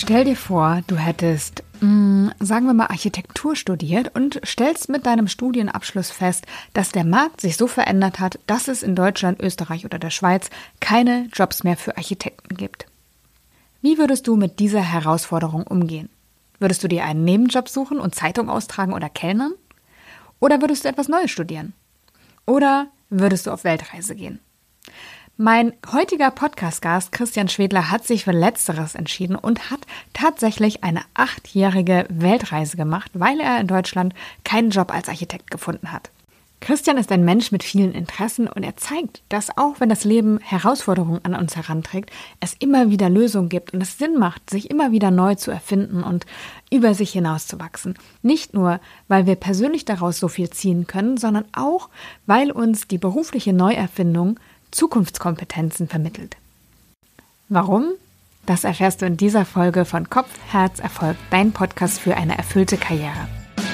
Stell dir vor, du hättest, sagen wir mal, Architektur studiert und stellst mit deinem Studienabschluss fest, dass der Markt sich so verändert hat, dass es in Deutschland, Österreich oder der Schweiz keine Jobs mehr für Architekten gibt. Wie würdest du mit dieser Herausforderung umgehen? Würdest du dir einen Nebenjob suchen und Zeitung austragen oder kellnern? Oder würdest du etwas Neues studieren? Oder würdest du auf Weltreise gehen? Mein heutiger Podcast-Gast Christian Schwedler hat sich für Letzteres entschieden und hat tatsächlich eine 8-jährige Weltreise gemacht, weil er in Deutschland keinen Job als Architekt gefunden hat. Christian ist ein Mensch mit vielen Interessen und er zeigt, dass auch wenn das Leben Herausforderungen an uns heranträgt, es immer wieder Lösungen gibt und es Sinn macht, sich immer wieder neu zu erfinden und über sich hinauszuwachsen. Nicht nur, weil wir persönlich daraus so viel ziehen können, sondern auch, weil uns die berufliche Neuerfindung Zukunftskompetenzen vermittelt. Warum? Das erfährst du in dieser Folge von Kopf, Herz, Erfolg, dein Podcast für eine erfüllte Karriere.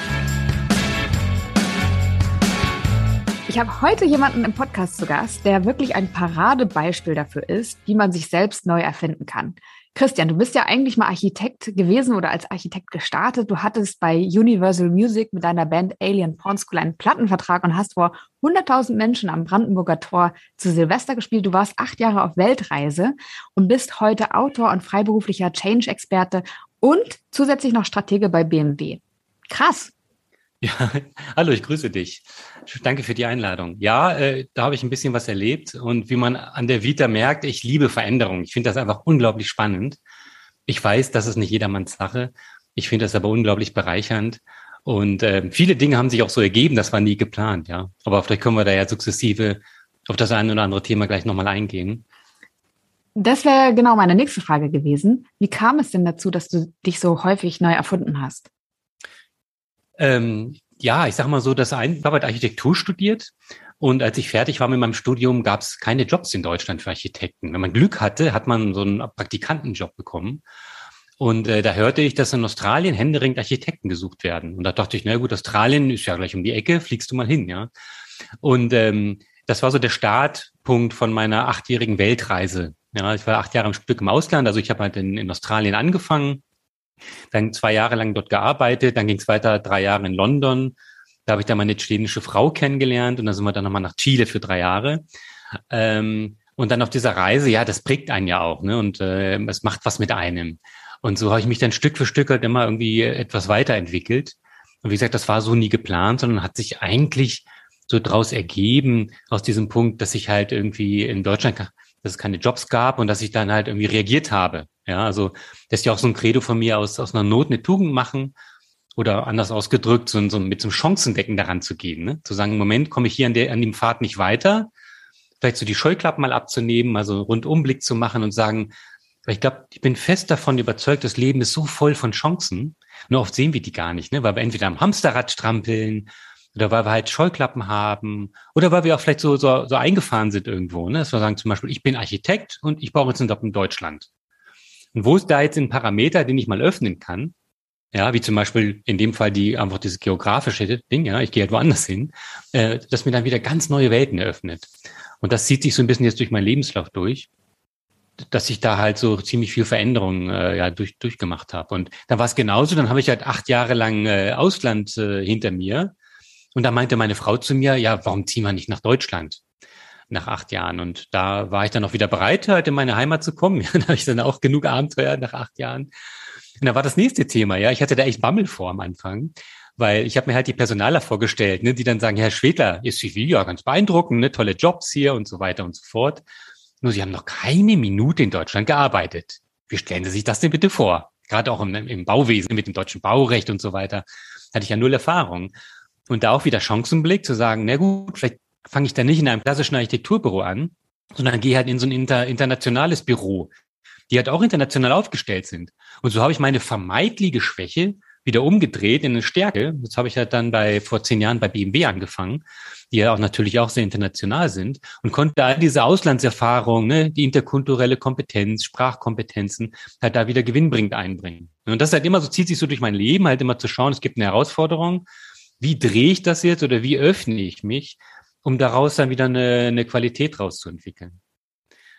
Ich habe heute jemanden im Podcast zu Gast, der wirklich ein Paradebeispiel dafür ist, wie man sich selbst neu erfinden kann. Christian, du bist ja eigentlich mal Architekt gewesen oder als Architekt gestartet. Du hattest bei Universal Music mit deiner Band Alien Porn School einen Plattenvertrag und hast vor 100.000 Menschen am Brandenburger Tor zu Silvester gespielt. Du warst 8 Jahre auf Weltreise und bist heute Autor und freiberuflicher Change-Experte und zusätzlich noch Stratege bei BMW. Krass. Ja, hallo, ich grüße dich. Danke für die Einladung. Ja, da habe ich ein bisschen was erlebt und wie man an der Vita merkt, ich liebe Veränderung. Ich finde das einfach unglaublich spannend. Ich weiß, das ist nicht jedermanns Sache. Ich finde das aber unglaublich bereichernd und viele Dinge haben sich auch so ergeben, das war nie geplant, ja. Aber vielleicht können wir da ja sukzessive auf das eine oder andere Thema gleich nochmal eingehen. Das wäre genau meine nächste Frage gewesen. Wie kam es denn dazu, dass du dich so häufig neu erfunden hast? Ja, ich sag mal so, ich habe Architektur studiert und als ich fertig war mit meinem Studium, gab es keine Jobs in Deutschland für Architekten. Wenn man Glück hatte, hat man so einen Praktikantenjob bekommen. Und da hörte ich, dass in Australien händeringend Architekten gesucht werden. Und da dachte ich, na gut, Australien ist ja gleich um die Ecke, fliegst du mal hin, ja. Und das war so der Startpunkt von meiner 8-jährigen Weltreise. Ja, ich war 8 Jahre am Stück im Ausland, also ich habe halt in Australien angefangen. Dann 2 Jahre lang dort gearbeitet, dann ging es weiter 3 Jahre in London. Da habe ich dann meine chilenische Frau kennengelernt und dann sind wir dann nochmal nach Chile für 3 Jahre. Und dann auf dieser Reise, ja, das prägt einen ja auch, ne? Und es macht was mit einem. Und so habe ich mich dann Stück für Stück halt immer irgendwie etwas weiterentwickelt. Und wie gesagt, das war so nie geplant, sondern hat sich eigentlich so draus ergeben, aus diesem Punkt, dass ich halt irgendwie in Deutschland, dass es keine Jobs gab und dass ich dann halt irgendwie reagiert habe. Ja, also das ist ja auch so ein Credo von mir, aus einer Not eine Tugend machen oder anders ausgedrückt, so mit so einem Chancendenken daran zu gehen, ne? Zu sagen, im Moment komme ich hier an dem Pfad nicht weiter, vielleicht so die Scheuklappen mal abzunehmen, also einen Rundumblick zu machen und sagen, weil ich glaube, ich bin fest davon überzeugt, das Leben ist so voll von Chancen, nur oft sehen wir die gar nicht, ne? Weil wir entweder am Hamsterrad strampeln oder weil wir halt Scheuklappen haben oder weil wir auch vielleicht so eingefahren sind irgendwo, ne? Dass wir sagen zum Beispiel, ich bin Architekt und ich brauche jetzt einen Job in Deutschland. Und wo ist da jetzt ein Parameter, den ich mal öffnen kann? Ja, wie zum Beispiel in dem Fall einfach dieses geografische Ding, ja, ich gehe halt woanders hin, das mir dann wieder ganz neue Welten eröffnet. Und das zieht sich so ein bisschen jetzt durch meinen Lebenslauf durch, dass ich da halt so ziemlich viel Veränderung durchgemacht habe. Und dann war es genauso, dann habe ich halt 8 Jahre lang Ausland hinter mir. Und da meinte meine Frau zu mir, ja, warum ziehen wir nicht nach Deutschland? Nach 8 Jahren. Und da war ich dann auch wieder bereit, halt in meine Heimat zu kommen. Ja, da habe ich dann auch genug Abenteuer nach 8 Jahren. Und da war das nächste Thema, ja. Ich hatte da echt Bammel vor am Anfang, weil ich habe mir halt die Personaler vorgestellt, ne, die dann sagen, Herr Schwedler, Ihr CV, ja, ganz beeindruckend, ne, tolle Jobs hier und so weiter und so fort. Nur Sie haben noch keine Minute in Deutschland gearbeitet. Wie stellen Sie sich das denn bitte vor? Gerade auch im Bauwesen, mit dem deutschen Baurecht und so weiter, hatte ich ja 0 Erfahrung. Und da auch wieder Chancenblick zu sagen, na gut, vielleicht fange ich dann nicht in einem klassischen Architekturbüro an, sondern gehe halt in so ein internationales Büro, die halt auch international aufgestellt sind. Und so habe ich meine vermeintliche Schwäche wieder umgedreht in eine Stärke. Jetzt habe ich halt dann vor 10 Jahren bei BMW angefangen, die ja auch natürlich auch sehr international sind und konnte all diese Auslandserfahrung, ne, die interkulturelle Kompetenz, Sprachkompetenzen halt da wieder gewinnbringend einbringen. Und das ist halt immer so, zieht sich so durch mein Leben, halt immer zu schauen, es gibt eine Herausforderung. Wie drehe ich das jetzt oder wie öffne ich mich, um daraus dann wieder eine Qualität rauszuentwickeln?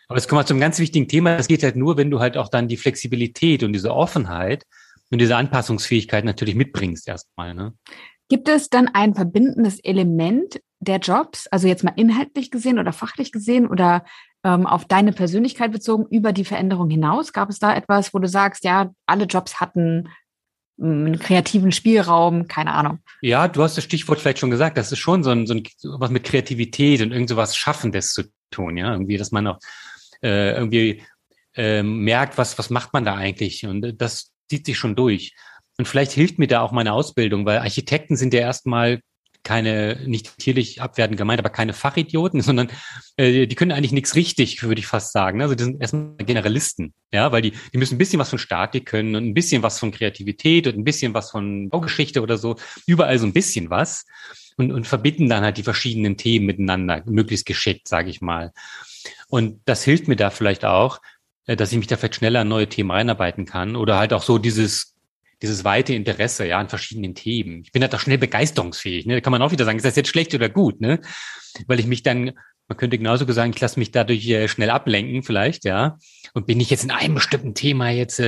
Aber jetzt kommen wir zum ganz wichtigen Thema. Das geht halt nur, wenn du halt auch dann die Flexibilität und diese Offenheit und diese Anpassungsfähigkeit natürlich mitbringst erstmal, ne? Gibt es dann ein verbindendes Element der Jobs, also jetzt mal inhaltlich gesehen oder fachlich gesehen oder auf deine Persönlichkeit bezogen über die Veränderung hinaus? Gab es da etwas, wo du sagst, ja, alle Jobs hatten einen kreativen Spielraum, keine Ahnung. Ja, du hast das Stichwort vielleicht schon gesagt. Das ist schon so was mit Kreativität und irgend so was Schaffendes zu tun, ja. Irgendwie, dass man auch irgendwie merkt, was macht man da eigentlich? Und das zieht sich schon durch. Und vielleicht hilft mir da auch meine Ausbildung, weil Architekten sind ja erstmal nicht tierlich abwertend gemeint, aber keine Fachidioten, sondern die können eigentlich nichts richtig, würde ich fast sagen. Also die sind erstmal Generalisten, ja, weil die müssen ein bisschen was von Statik können und ein bisschen was von Kreativität und ein bisschen was von Baugeschichte oder so, überall so ein bisschen was und verbinden dann halt die verschiedenen Themen miteinander, möglichst geschickt, sage ich mal. Und das hilft mir da vielleicht auch, dass ich mich da vielleicht schneller in neue Themen reinarbeiten kann oder halt auch so dieses weite Interesse, ja, an verschiedenen Themen. Ich bin halt auch schnell begeisterungsfähig, ne? Da kann man auch wieder sagen, ist das jetzt schlecht oder gut, ne? Weil ich mich dann, man könnte genauso sagen, ich lasse mich dadurch schnell ablenken vielleicht, ja. Und bin nicht jetzt in einem bestimmten Thema jetzt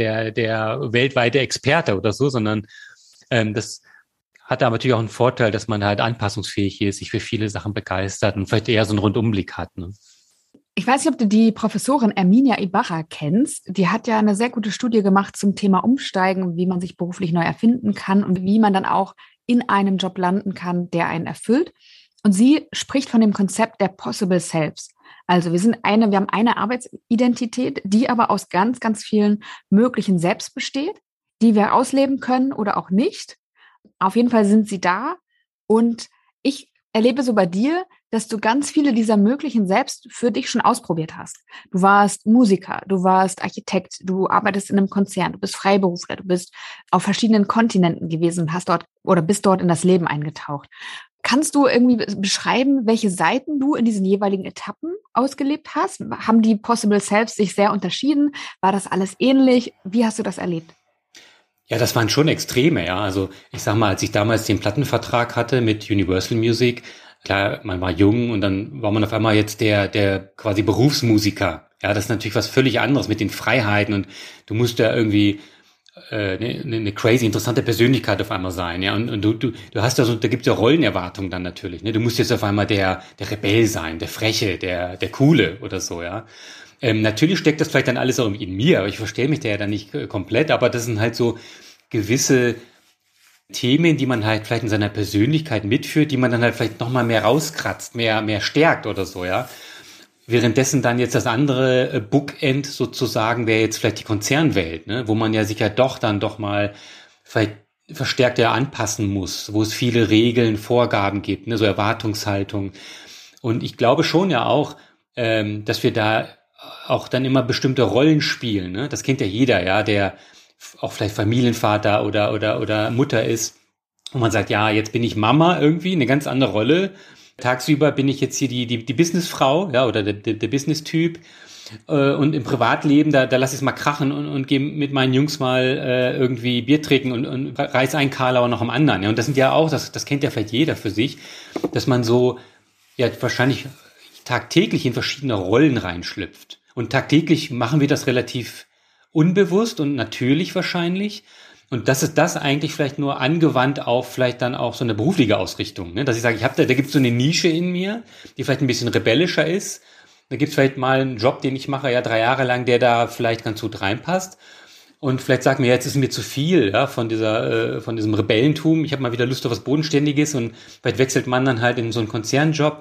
der weltweite Experte oder so, sondern das hat aber natürlich auch einen Vorteil, dass man halt anpassungsfähig ist, sich für viele Sachen begeistert und vielleicht eher so einen Rundumblick hat, ne? Ich weiß nicht, ob du die Professorin Erminia Ibarra kennst. Die hat ja eine sehr gute Studie gemacht zum Thema Umsteigen, wie man sich beruflich neu erfinden kann und wie man dann auch in einem Job landen kann, der einen erfüllt. Und sie spricht von dem Konzept der Possible Selves. Also wir haben eine Arbeitsidentität, die aber aus ganz, ganz vielen möglichen Selbst besteht, die wir ausleben können oder auch nicht. Auf jeden Fall sind sie da. Und ich erlebe so bei dir, dass du ganz viele dieser möglichen Selbst für dich schon ausprobiert hast. Du warst Musiker, du warst Architekt, du arbeitest in einem Konzern, du bist Freiberufler, du bist auf verschiedenen Kontinenten gewesen und hast dort oder bist dort in das Leben eingetaucht. Kannst du irgendwie beschreiben, welche Seiten du in diesen jeweiligen Etappen ausgelebt hast? Haben die Possible Selves sich sehr unterschieden? War das alles ähnlich? Wie hast du das erlebt? Ja, das waren schon Extreme, ja. Also ich sag mal, als ich damals den Plattenvertrag hatte mit Universal Music, klar, man war jung und dann war man auf einmal jetzt der quasi Berufsmusiker. Ja, das ist natürlich was völlig anderes mit den Freiheiten und du musst ja irgendwie eine crazy interessante Persönlichkeit auf einmal sein, ja. Und du hast ja so, da gibt's ja Rollenerwartungen dann natürlich, ne. Du musst jetzt auf einmal der Rebell sein, der Freche, der Coole oder so, ja. Natürlich steckt das vielleicht dann alles auch in mir, aber ich verstehe mich da ja dann nicht komplett, aber das sind halt so gewisse Themen, die man halt vielleicht in seiner Persönlichkeit mitführt, die man dann halt vielleicht nochmal mehr rauskratzt, mehr stärkt oder so, ja. Währenddessen dann jetzt das andere Bookend sozusagen wäre jetzt vielleicht die Konzernwelt, ne, wo man ja sich ja doch mal vielleicht verstärkter anpassen muss, wo es viele Regeln, Vorgaben gibt, ne, so Erwartungshaltung. Und ich glaube schon ja auch, dass wir da auch dann immer bestimmte Rollen spielen, ne? Das kennt ja jeder, ja, der auch vielleicht Familienvater oder Mutter ist. Und man sagt, ja, jetzt bin ich Mama irgendwie, eine ganz andere Rolle. Tagsüber bin ich jetzt hier die Businessfrau, ja, oder der Business-Typ. Und im Privatleben, da lass ich es mal krachen und gehe mit meinen Jungs mal irgendwie Bier trinken und reiß einen Karlauer noch am anderen. Ja, und das sind ja auch, das kennt ja vielleicht jeder für sich, dass man so, ja, wahrscheinlich tagtäglich in verschiedene Rollen reinschlüpft. Und tagtäglich machen wir das relativ unbewusst und natürlich wahrscheinlich. Und das ist das eigentlich vielleicht nur angewandt auf vielleicht dann auch so eine berufliche Ausrichtung, ne? Dass ich sage, da gibt es so eine Nische in mir, die vielleicht ein bisschen rebellischer ist. Da gibt es vielleicht mal einen Job, den ich mache, ja 3 Jahre lang, der da vielleicht ganz gut reinpasst. Und vielleicht sagt mir, jetzt ist mir zu viel, ja, von diesem Rebellentum. Ich habe mal wieder Lust auf was Bodenständiges und vielleicht wechselt man dann halt in so einen Konzernjob,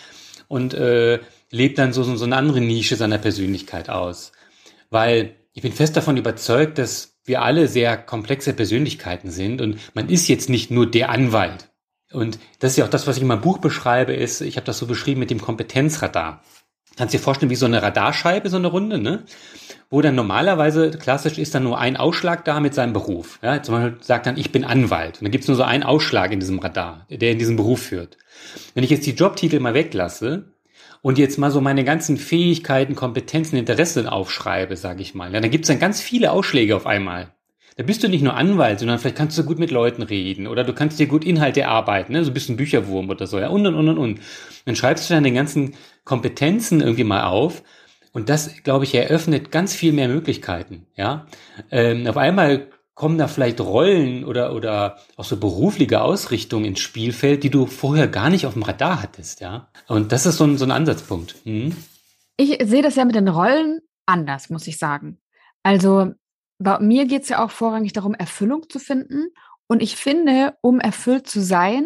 und lebt dann so eine andere Nische seiner Persönlichkeit aus. Weil ich bin fest davon überzeugt, dass wir alle sehr komplexe Persönlichkeiten sind und man ist jetzt nicht nur der Anwalt. Und das ist ja auch das, was ich in meinem Buch beschreibe, ich habe das so beschrieben mit dem Kompetenzradar. Kannst dir vorstellen, wie so eine Radarscheibe, so eine Runde, ne? Wo dann normalerweise klassisch ist dann nur ein Ausschlag da mit seinem Beruf. Ja? Zum Beispiel sagt dann, ich bin Anwalt. Und dann gibt es nur so einen Ausschlag in diesem Radar, der in diesen Beruf führt. Wenn ich jetzt die Jobtitel mal weglasse und jetzt mal so meine ganzen Fähigkeiten, Kompetenzen, Interessen aufschreibe, sage ich mal, ja, dann gibt es dann ganz viele Ausschläge auf einmal. Da bist du nicht nur Anwalt, sondern vielleicht kannst du gut mit Leuten reden oder du kannst dir gut Inhalte erarbeiten, ne? So ein bisschen Bücherwurm oder so, ja, und. Dann schreibst du dann den ganzen Kompetenzen irgendwie mal auf Und das, glaube ich, eröffnet ganz viel mehr Möglichkeiten, ja. Auf einmal kommen da vielleicht Rollen oder auch so berufliche Ausrichtungen ins Spielfeld, die du vorher gar nicht auf dem Radar hattest, ja. Und das ist so ein Ansatzpunkt. Mhm. Ich sehe das ja mit den Rollen anders, muss ich sagen. Also bei mir geht es ja auch vorrangig darum, Erfüllung zu finden. Und ich finde, um erfüllt zu sein,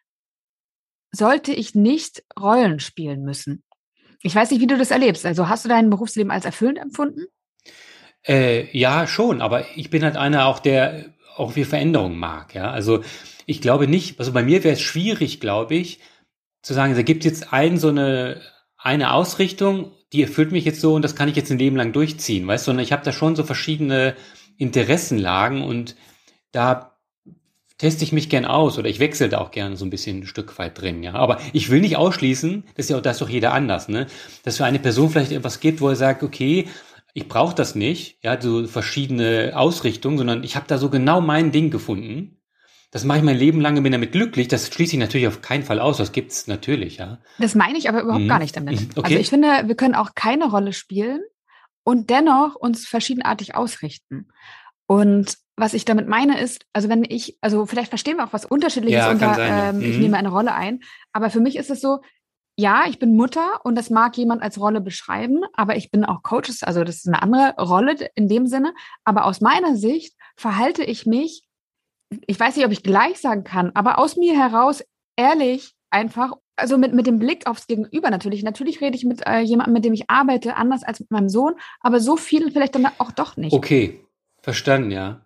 sollte ich nicht Rollen spielen müssen. Ich weiß nicht, wie du das erlebst. Also hast du dein Berufsleben als erfüllend empfunden? Ja, schon, aber ich bin halt einer auch, der auch viel Veränderung mag, ja. Also ich glaube nicht, also bei mir wäre es schwierig, glaube ich, zu sagen, da gibt jetzt eine Ausrichtung, die erfüllt mich jetzt so und das kann ich jetzt ein Leben lang durchziehen, weißt du, sondern ich habe da schon so verschiedene Interessenlagen und da teste ich mich gern aus oder ich wechsle da auch gerne so ein bisschen ein Stück weit drin, ja. Aber ich will nicht ausschließen, das ist doch jeder anders, ne? Dass für eine Person vielleicht etwas gibt, wo er sagt, okay, ich brauche das nicht, ja, so verschiedene Ausrichtungen, sondern ich habe da so genau mein Ding gefunden. Das mache ich mein Leben lang und bin damit glücklich. Das schließe ich natürlich auf keinen Fall aus. Das gibt's natürlich, ja. Das meine ich aber überhaupt gar nicht damit. Okay. Also ich finde, wir können auch keine Rolle spielen und dennoch uns verschiedenartig ausrichten. Und was ich damit meine ist, also vielleicht verstehen wir auch was Unterschiedliches Ja, kann unter, sein, ja. ich nehme eine Rolle ein, aber für mich ist es so, ja, ich bin Mutter und das mag jemand als Rolle beschreiben, aber ich bin auch Coach, also das ist eine andere Rolle in dem Sinne, aber aus meiner Sicht verhalte ich mich, ich weiß nicht, ob ich gleich sagen kann, aber aus mir heraus ehrlich einfach, also mit dem Blick aufs Gegenüber natürlich. Natürlich rede ich mit jemandem, mit dem ich arbeite, anders als mit meinem Sohn, aber so viel vielleicht dann auch doch nicht. Okay, verstanden, ja.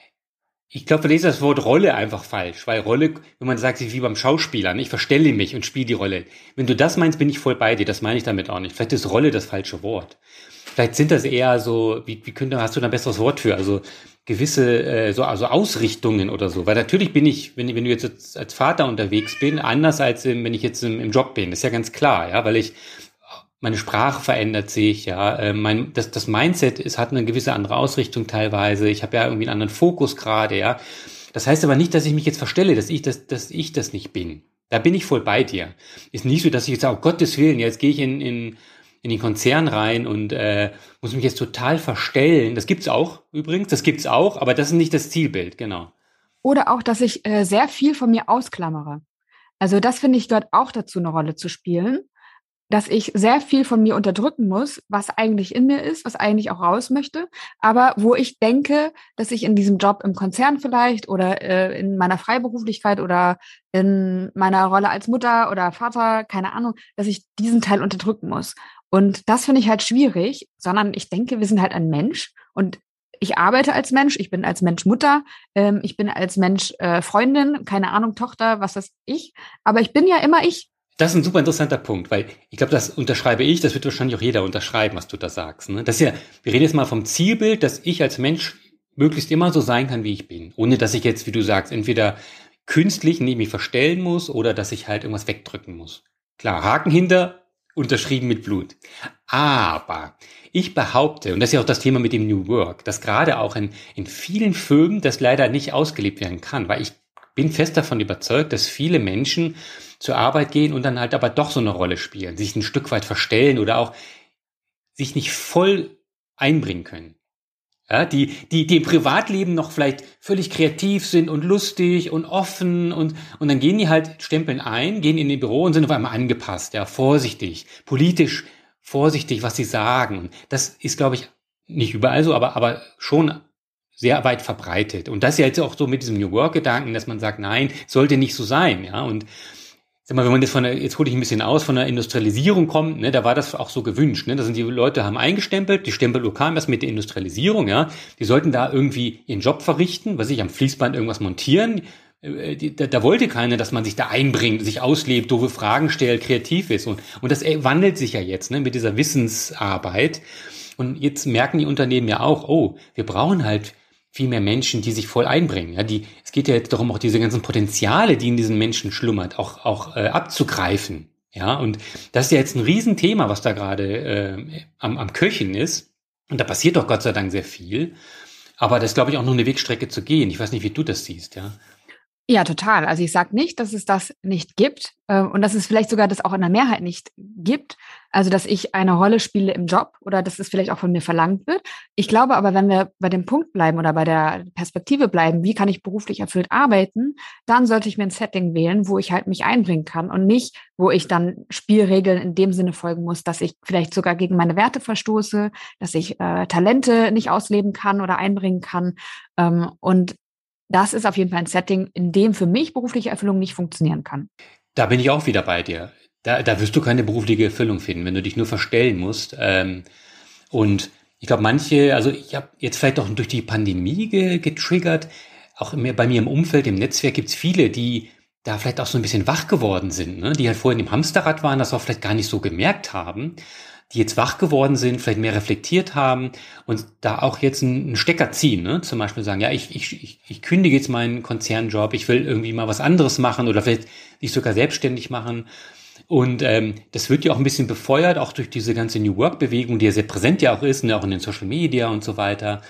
Ich glaube, du lest das Wort Rolle einfach falsch, weil Rolle, wenn man sagt, ist wie beim Schauspieler, ne? Ich verstelle mich und spiele die Rolle. Wenn du das meinst, bin ich voll bei dir. Das meine ich damit auch nicht. Vielleicht ist Rolle das falsche Wort. Vielleicht sind das eher so, hast du da ein besseres Wort für? Also gewisse, also Ausrichtungen oder so. Weil natürlich bin ich, wenn du jetzt als Vater unterwegs bin, anders als wenn ich jetzt im Job bin. Das ist ja ganz klar, ja, weil meine Sprache verändert sich, ja, das Mindset hat eine gewisse andere Ausrichtung teilweise. Ich habe ja irgendwie einen anderen Fokus gerade, ja. Das heißt aber nicht, dass ich mich jetzt verstelle, dass ich das nicht bin. Da bin ich voll bei dir. Ist nicht so, dass ich jetzt sage, oh Gottes Willen, jetzt gehe ich in den Konzern rein und muss mich jetzt total verstellen. Das gibt's auch übrigens, aber das ist nicht das Zielbild, genau. Oder auch, dass ich sehr viel von mir ausklammere. Also das finde ich gehört auch dazu, eine Rolle zu spielen, dass ich sehr viel von mir unterdrücken muss, was eigentlich in mir ist, was eigentlich auch raus möchte, aber wo ich denke, dass ich in diesem Job im Konzern vielleicht oder in meiner Freiberuflichkeit oder in meiner Rolle als Mutter oder Vater, keine Ahnung, dass ich diesen Teil unterdrücken muss. Und das finde ich halt schwierig, sondern ich denke, wir sind halt ein Mensch und ich arbeite als Mensch, ich bin als Mensch Mutter, ich bin als Mensch Freundin, keine Ahnung, Tochter, was weiß ich, aber ich bin ja immer ich. Das ist ein super interessanter Punkt, weil ich glaube, das unterschreibe ich, das wird wahrscheinlich auch jeder unterschreiben, was du da sagst. Ne? Das ist ja, wir reden jetzt mal vom Zielbild, dass ich als Mensch möglichst immer so sein kann, wie ich bin. Ohne dass ich jetzt, wie du sagst, entweder künstlich neben mich verstellen muss oder dass ich halt irgendwas wegdrücken muss. Klar, Haken hinter, unterschrieben mit Blut. Aber ich behaupte, und das ist ja auch das Thema mit dem New Work, dass gerade auch in vielen Firmen das leider nicht ausgelebt werden kann, weil ich bin fest davon überzeugt, dass viele Menschen zur Arbeit gehen und dann halt aber doch so eine Rolle spielen, sich ein Stück weit verstellen oder auch sich nicht voll einbringen können. Ja, die im Privatleben noch vielleicht völlig kreativ sind und lustig und offen und dann gehen die halt, stempeln ein, gehen in ihr Büro und sind auf einmal angepasst, ja, vorsichtig, politisch vorsichtig, was sie sagen. Und das ist, glaube ich, nicht überall so, aber schon sehr weit verbreitet. Und das ist ja jetzt auch so mit diesem New Work-Gedanken, dass man sagt, nein, sollte nicht so sein, ja, und sag mal, wenn man jetzt hole ich ein bisschen aus, von der Industrialisierung kommt, ne, da war das auch so gewünscht, ne, da sind die Leute haben eingestempelt, die Stempel kam erst mit der Industrialisierung, ja, die sollten da irgendwie ihren Job verrichten, was ich am Fließband irgendwas montieren, da wollte keiner, dass man sich da einbringt, sich auslebt, doofe Fragen stellt, kreativ ist und das wandelt sich ja jetzt, ne, mit dieser Wissensarbeit und jetzt merken die Unternehmen ja auch, oh, wir brauchen halt viel mehr Menschen, die sich voll einbringen. Ja, es geht ja jetzt darum, auch diese ganzen Potenziale, die in diesen Menschen schlummert, auch abzugreifen. Ja, und das ist ja jetzt ein Riesenthema, was da gerade am Köcheln ist. Und da passiert doch Gott sei Dank sehr viel. Aber das ist, glaube ich, auch noch eine Wegstrecke zu gehen. Ich weiß nicht, wie du das siehst, ja. Ja, total. Also ich sage nicht, dass es das nicht gibt und dass es vielleicht sogar das auch in der Mehrheit nicht gibt. Also dass ich eine Rolle spiele im Job oder dass es vielleicht auch von mir verlangt wird. Ich glaube aber, wenn wir bei dem Punkt bleiben oder bei der Perspektive bleiben, wie kann ich beruflich erfüllt arbeiten, dann sollte ich mir ein Setting wählen, wo ich halt mich einbringen kann und nicht, wo ich dann Spielregeln in dem Sinne folgen muss, dass ich vielleicht sogar gegen meine Werte verstoße, dass ich Talente nicht ausleben kann oder einbringen kann. Und das ist auf jeden Fall ein Setting, in dem für mich berufliche Erfüllung nicht funktionieren kann. Da bin ich auch wieder bei dir. Da wirst du keine berufliche Erfüllung finden, wenn du dich nur verstellen musst. Und ich glaube, also ich habe jetzt vielleicht auch durch die Pandemie getriggert, auch bei mir im Umfeld, im Netzwerk gibt es viele, die da vielleicht auch so ein bisschen wach geworden sind, ne? Die halt vorhin im Hamsterrad waren, das auch vielleicht gar nicht so gemerkt haben, die jetzt wach geworden sind, vielleicht mehr reflektiert haben und da auch jetzt einen Stecker ziehen, ne? Zum Beispiel sagen, ja, ich kündige jetzt meinen Konzernjob, ich will irgendwie mal was anderes machen oder vielleicht sich sogar selbstständig machen. Und das wird ja auch ein bisschen befeuert, auch durch diese ganze New Work-Bewegung, die ja sehr präsent ja auch ist, ne? Auch in den Social Media und so weiter,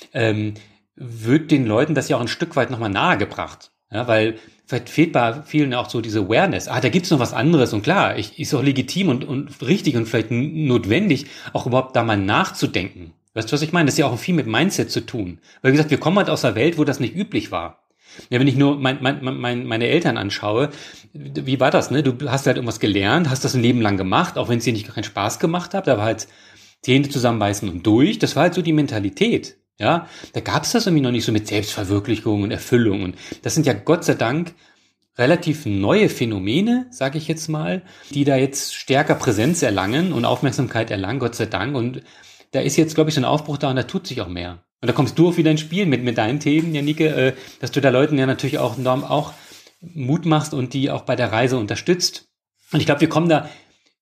wird den Leuten das ja auch ein Stück weit nochmal nahegebracht. Ja, weil vielleicht fehlt bei vielen auch so diese Awareness. Da gibt's noch was anderes. Und klar, ist auch legitim und richtig und vielleicht notwendig, auch überhaupt da mal nachzudenken. Weißt du, was ich meine? Das ist ja auch viel mit Mindset zu tun. Weil, wie gesagt, wir kommen halt aus einer Welt, wo das nicht üblich war. Ja, wenn ich nur meine Eltern anschaue, wie war das, ne? Du hast halt irgendwas gelernt, hast das ein Leben lang gemacht, auch wenn es dir nicht keinen Spaß gemacht hat, da war halt Zähne zusammenbeißen und durch. Das war halt so die Mentalität. Ja, da gab es das irgendwie noch nicht so mit Selbstverwirklichung und Erfüllung. Und das sind ja Gott sei Dank relativ neue Phänomene, sage ich jetzt mal, die da jetzt stärker Präsenz erlangen und Aufmerksamkeit erlangen, Gott sei Dank. Und da ist jetzt, glaube ich, so ein Aufbruch da und da tut sich auch mehr. Und da kommst du auch wieder ins Spiel mit deinen Themen, Janike, dass du da Leuten ja natürlich auch enorm auch Mut machst und die auch bei der Reise unterstützt. Und ich glaube, wir haben da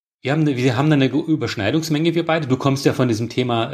eine Überschneidungsmenge, wir beide. Du kommst ja von diesem Thema,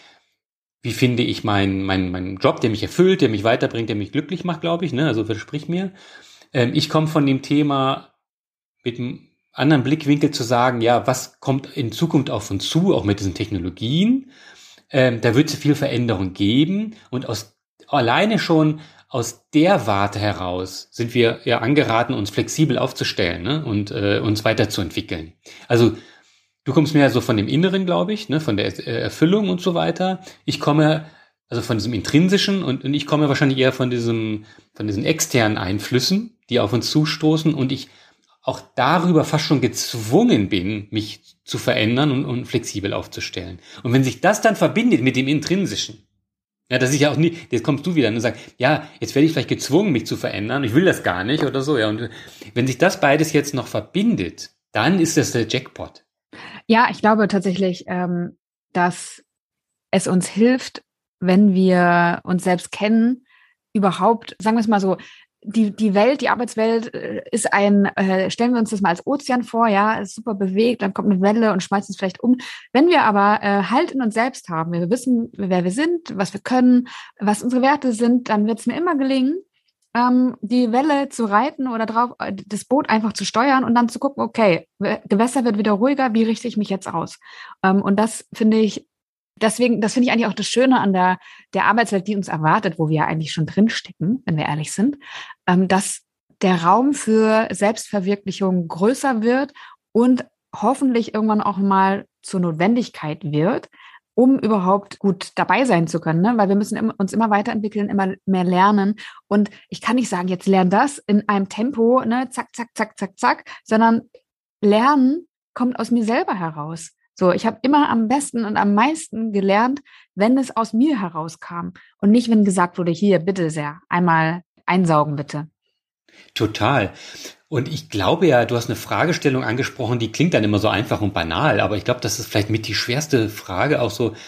wie finde ich meinen Job, der mich erfüllt, der mich weiterbringt, der mich glücklich macht, glaube ich, ne? Also versprich mir. Ich komme von dem Thema mit einem anderen Blickwinkel zu sagen, ja, was kommt in Zukunft auf uns zu, auch mit diesen Technologien. Da wird es viel Veränderung geben und alleine schon aus der Warte heraus sind wir ja angeraten, uns flexibel aufzustellen, ne? Und uns weiterzuentwickeln. Also du kommst mehr so von dem Inneren, glaube ich, ne, von der Erfüllung und so weiter. Ich komme also von diesem Intrinsischen und ich komme wahrscheinlich eher von diesen externen Einflüssen, die auf uns zustoßen und ich auch darüber fast schon gezwungen bin, mich zu verändern und flexibel aufzustellen. Und wenn sich das dann verbindet mit dem Intrinsischen, ja, das ist ja auch nie, jetzt kommst du wieder und sagst, ja, jetzt werde ich vielleicht gezwungen, mich zu verändern, ich will das gar nicht oder so, ja. Und wenn sich das beides jetzt noch verbindet, dann ist das der Jackpot. Ja, ich glaube tatsächlich, dass es uns hilft, wenn wir uns selbst kennen, überhaupt, sagen wir es mal so, die Welt, die Arbeitswelt ist stellen wir uns das mal als Ozean vor, ja, ist super bewegt, dann kommt eine Welle und schmeißt uns vielleicht um. Wenn wir aber Halt in uns selbst haben, wir wissen, wer wir sind, was wir können, was unsere Werte sind, dann wird es mir immer gelingen, die Welle zu reiten oder drauf, das Boot einfach zu steuern und dann zu gucken, okay, Gewässer wird wieder ruhiger, wie richte ich mich jetzt aus? Und das finde ich, das finde ich eigentlich auch das Schöne an der Arbeitswelt, die uns erwartet, wo wir ja eigentlich schon drinstecken, wenn wir ehrlich sind, dass der Raum für Selbstverwirklichung größer wird und hoffentlich irgendwann auch mal zur Notwendigkeit wird, um überhaupt gut dabei sein zu können, ne? Weil wir müssen uns immer weiterentwickeln, immer mehr lernen. Und ich kann nicht sagen, jetzt lern das in einem Tempo, ne? Zack, zack, zack, zack, zack, sondern Lernen kommt aus mir selber heraus. So, ich habe immer am besten und am meisten gelernt, wenn es aus mir herauskam und nicht, wenn gesagt wurde, hier, bitte sehr, einmal einsaugen, bitte. Total. Und ich glaube ja, du hast eine Fragestellung angesprochen, die klingt dann immer so einfach und banal, aber ich glaube, das ist vielleicht mit die schwerste Frage auch so,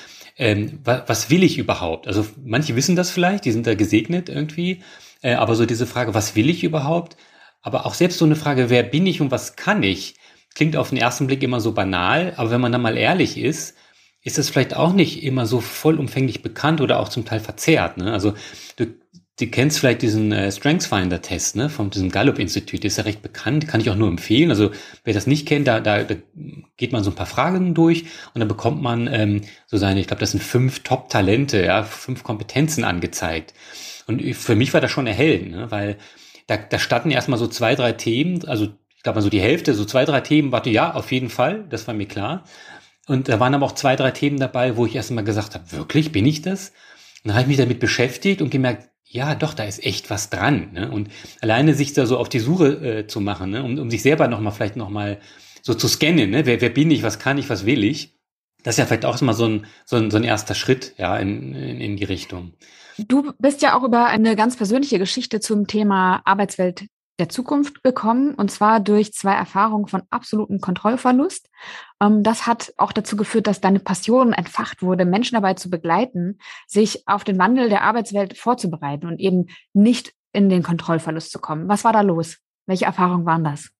was will ich überhaupt? Also manche wissen das vielleicht, die sind da gesegnet irgendwie, aber so diese Frage, was will ich überhaupt? Aber auch selbst so eine Frage, wer bin ich und was kann ich? Klingt auf den ersten Blick immer so banal, aber wenn man dann mal ehrlich ist es vielleicht auch nicht immer so vollumfänglich bekannt oder auch zum Teil verzerrt. Ne? Also du kennst vielleicht diesen StrengthsFinder-Test, ne, von diesem Gallup-Institut, der ist ja recht bekannt, kann ich auch nur empfehlen. Also wer das nicht kennt, da geht man so ein paar Fragen durch und dann bekommt man so seine, ich glaube, das sind 5 Top-Talente, ja, 5 Kompetenzen angezeigt. Und für mich war das schon erhellend, ne, weil da standen erstmal so 2, 3 Themen, also ich glaube mal so die Hälfte, so 2, 3 Themen, warte, ja, auf jeden Fall, das war mir klar. Und da waren aber auch 2, 3 Themen dabei, wo ich erstmal gesagt habe, wirklich, bin ich das? Und dann habe ich mich damit beschäftigt und gemerkt, ja, doch, da ist echt was dran. Ne? Und alleine sich da so auf die Suche zu machen, ne? um sich selber vielleicht nochmal so zu scannen, ne? Wer bin ich, was kann ich, was will ich? Das ist ja vielleicht auch mal so ein erster Schritt, ja, in die Richtung. Du bist ja auch über eine ganz persönliche Geschichte zum Thema Arbeitswelt der Zukunft gekommen, und zwar durch 2 Erfahrungen von absolutem Kontrollverlust. Das hat auch dazu geführt, dass deine Passion entfacht wurde, Menschen dabei zu begleiten, sich auf den Wandel der Arbeitswelt vorzubereiten und eben nicht in den Kontrollverlust zu kommen. Was war da los? Welche Erfahrungen waren das?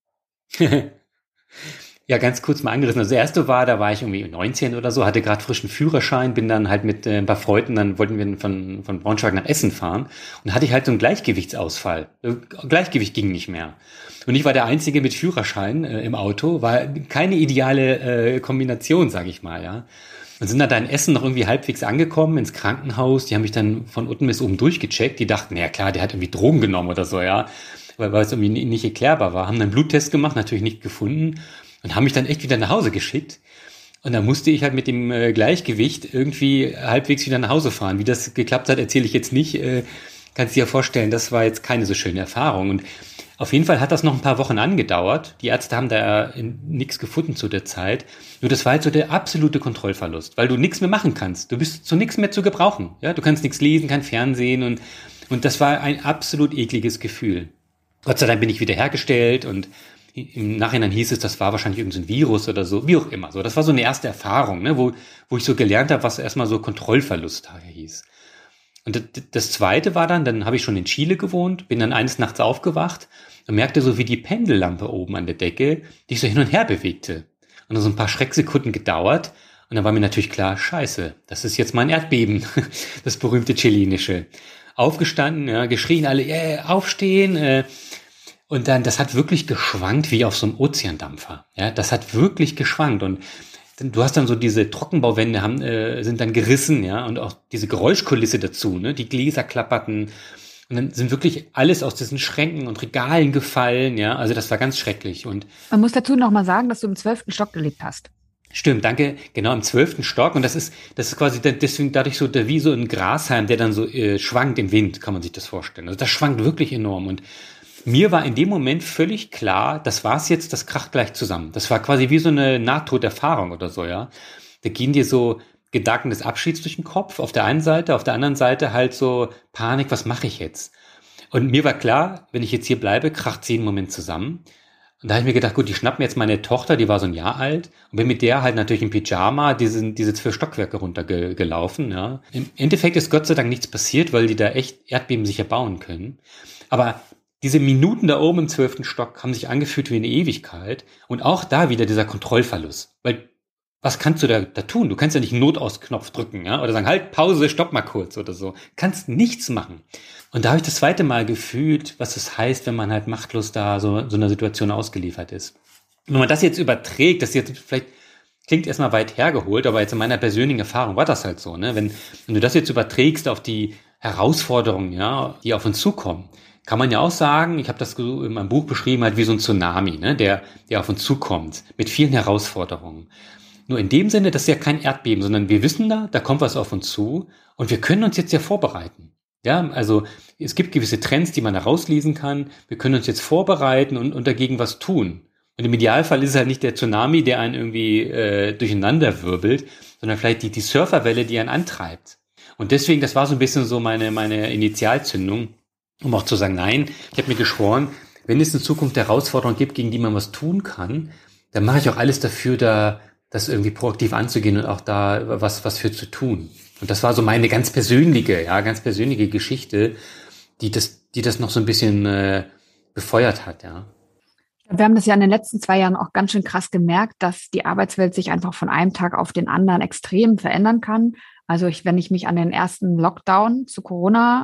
Ja, ganz kurz mal angerissen. Also das erste war, da war ich irgendwie 19 oder so, hatte gerade frischen Führerschein, bin dann halt mit ein paar Freunden, dann wollten wir von Braunschweig nach Essen fahren und hatte ich halt so einen Gleichgewichtsausfall. Gleichgewicht ging nicht mehr. Und ich war der Einzige mit Führerschein im Auto, war keine ideale Kombination, sage ich mal, ja. Und sind dann da in Essen noch irgendwie halbwegs angekommen ins Krankenhaus. Die haben mich dann von unten bis oben durchgecheckt. Die dachten, ja klar, der hat irgendwie Drogen genommen oder so, ja. Weil es irgendwie nicht erklärbar war. Haben dann einen Bluttest gemacht, natürlich nicht gefunden. Und haben mich dann echt wieder nach Hause geschickt. Und dann musste ich halt mit dem Gleichgewicht irgendwie halbwegs wieder nach Hause fahren. Wie das geklappt hat, erzähle ich jetzt nicht. Kannst dir ja vorstellen, das war jetzt keine so schöne Erfahrung. Und auf jeden Fall hat das noch ein paar Wochen angedauert. Die Ärzte haben da nichts gefunden zu der Zeit. Nur das war halt so der absolute Kontrollverlust, weil du nichts mehr machen kannst. Du bist zu nichts mehr zu gebrauchen. Ja, du kannst nichts lesen, kein Fernsehen und das war ein absolut ekliges Gefühl. Gott sei Dank bin ich wieder hergestellt und im Nachhinein hieß es, das war wahrscheinlich irgendein Virus oder so, wie auch immer. So, das war so eine erste Erfahrung, ne, wo ich so gelernt habe, was erstmal so Kontrollverlust hieß. Und das zweite war dann habe ich schon in Chile gewohnt, bin dann eines Nachts aufgewacht und merkte so, wie die Pendellampe oben an der Decke, die sich so hin und her bewegte. Und dann so ein paar Schrecksekunden gedauert. Und dann war mir natürlich klar, scheiße, das ist jetzt mal ein Erdbeben, das berühmte chilenische. Aufgestanden, ja, geschrien alle, yeah, aufstehen, und dann, das hat wirklich geschwankt wie auf so einem Ozeandampfer. Ja, das hat wirklich geschwankt. Und du hast dann so diese Trockenbauwände sind dann gerissen, ja, und auch diese Geräuschkulisse dazu, ne, die Gläser klapperten. Und dann sind wirklich alles aus diesen Schränken und Regalen gefallen, ja, also das war ganz schrecklich. Und Man muss dazu noch mal sagen, dass du im 12. Stock gelebt hast. stimmt, danke, genau, im 12. Stock. Und das ist quasi deswegen dadurch so wie so ein Grashalm, der dann so schwankt im Wind, kann man sich das vorstellen. Also das schwankt wirklich enorm. Und mir war in dem Moment völlig klar, das war's jetzt, das kracht gleich zusammen. Das war quasi wie so eine Nahtoderfahrung oder so, ja. Da gehen dir so Gedanken des Abschieds durch den Kopf, auf der einen Seite, auf der anderen Seite halt so Panik, was mache ich jetzt? Und mir war klar, wenn ich jetzt hier bleibe, kracht sie einen Moment zusammen. Und da habe ich mir gedacht, gut, die schnappen jetzt meine Tochter, die war so ein Jahr alt, und bin mit der halt natürlich im Pyjama diese 12 Stockwerke runtergelaufen, ja. Im Endeffekt ist Gott sei Dank nichts passiert, weil die da echt erdbebensicher bauen können. Aber diese Minuten da oben im 12. Stock haben sich angefühlt wie eine Ewigkeit. Und auch da wieder dieser Kontrollverlust. Weil, was kannst du da tun? Du kannst ja nicht einen Notausknopf drücken, ja? Oder sagen, halt, Pause, stopp mal kurz oder so. Kannst nichts machen. Und da habe ich das zweite Mal gefühlt, was es heißt, wenn man halt machtlos da so einer Situation ausgeliefert ist. Und wenn man das jetzt überträgt, das jetzt vielleicht klingt erstmal weit hergeholt, aber jetzt in meiner persönlichen Erfahrung war das halt so, ne? Wenn du das jetzt überträgst auf die Herausforderungen, ja, die auf uns zukommen, kann man ja auch sagen, ich habe das in meinem Buch beschrieben, halt wie so ein Tsunami, ne, der auf uns zukommt, mit vielen Herausforderungen. Nur in dem Sinne, das ist ja kein Erdbeben, sondern wir wissen da kommt was auf uns zu und wir können uns jetzt ja vorbereiten. Ja, also es gibt gewisse Trends, die man herauslesen kann. Wir können uns jetzt vorbereiten und dagegen was tun. Und im Idealfall ist es halt nicht der Tsunami, der einen irgendwie durcheinander wirbelt, sondern vielleicht die Surferwelle, die einen antreibt. Und deswegen, das war so ein bisschen so meine Initialzündung, um auch zu sagen, nein, ich habe mir geschworen, wenn es in Zukunft Herausforderungen gibt, gegen die man was tun kann, dann mache ich auch alles dafür, das irgendwie proaktiv anzugehen und auch da was für zu tun. Und das war so meine ganz persönliche Geschichte, die das noch so ein bisschen befeuert hat, ja. Wir haben das ja in den letzten 2 Jahren auch ganz schön krass gemerkt, dass die Arbeitswelt sich einfach von einem Tag auf den anderen extrem verändern kann. Also wenn ich mich an den ersten Lockdown zu Corona,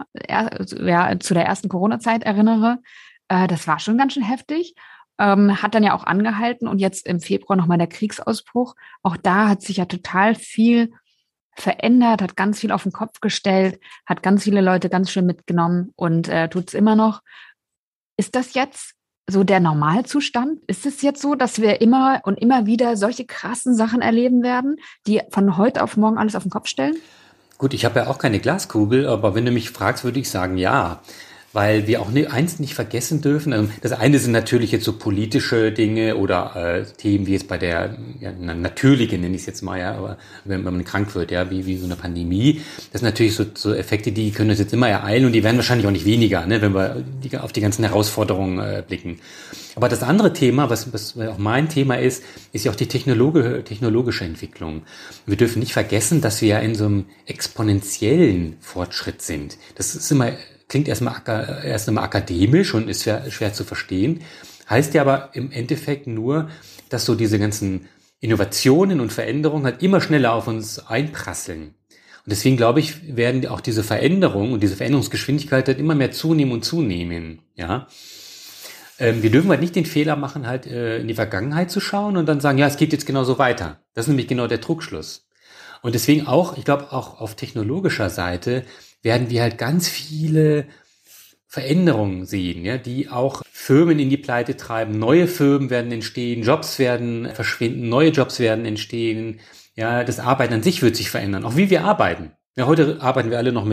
zu der ersten Corona-Zeit erinnere, das war schon ganz schön heftig. Hat dann ja auch angehalten und jetzt im Februar nochmal der Kriegsausbruch. Auch da hat sich ja total viel verändert, hat ganz viel auf den Kopf gestellt, hat ganz viele Leute ganz schön mitgenommen und tut es immer noch. Ist das jetzt so der Normalzustand? Ist es jetzt so, dass wir immer und immer wieder solche krassen Sachen erleben werden, die von heute auf morgen alles auf den Kopf stellen? Gut, ich habe ja auch keine Glaskugel, aber wenn du mich fragst, würde ich sagen, ja. Weil wir auch eins nicht vergessen dürfen. Also das eine sind natürlich jetzt so politische Dinge oder Themen wie jetzt bei der natürlichen, nenne ich es jetzt mal, ja, aber wenn man krank wird, ja, wie so eine Pandemie. Das sind natürlich so Effekte, die können uns jetzt immer ereilen und die werden wahrscheinlich auch nicht weniger, ne, wenn wir auf die ganzen Herausforderungen blicken. Aber das andere Thema, was auch mein Thema ist ja auch die technologische Entwicklung. Wir dürfen nicht vergessen, dass wir ja in so einem exponentiellen Fortschritt sind. Das ist klingt erst einmal akademisch und ist schwer zu verstehen. Heißt ja aber im Endeffekt nur, dass so diese ganzen Innovationen und Veränderungen halt immer schneller auf uns einprasseln. Und deswegen glaube ich, werden auch diese Veränderungen und diese Veränderungsgeschwindigkeit halt immer mehr zunehmen, ja. Wir dürfen halt nicht den Fehler machen, halt in die Vergangenheit zu schauen und dann sagen, ja, es geht jetzt genauso weiter. Das ist nämlich genau der Trugschluss. Und deswegen auch, ich glaube auch auf technologischer Seite werden wir halt ganz viele Veränderungen sehen, ja, die auch Firmen in die Pleite treiben. Neue Firmen werden entstehen, Jobs werden verschwinden, neue Jobs werden entstehen. Ja, das Arbeiten an sich wird sich verändern, auch wie wir arbeiten. Ja, heute arbeiten wir alle noch